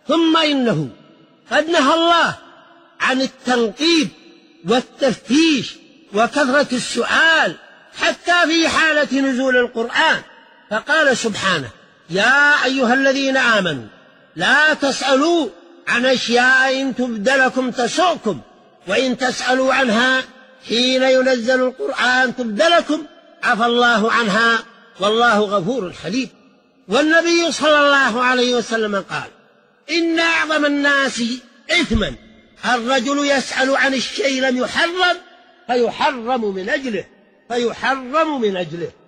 ثم إنه قد نهى الله عن التنقيب والتفتيش وكثرة السؤال حتى في حالة نزول القرآن، فقال سبحانه: يا أيها الذين آمنوا لا تسألوا عن أشياء إن تبد لكم تسؤكم وإن تسألوا عنها حين ينزل القرآن تبد لكم عفى الله عنها والله غفور حليم. والنبي صلى الله عليه وسلم قال: إن أعظم الناس إثما الرجل يسأل عن الشيء لم يحرم فيحرم من أجله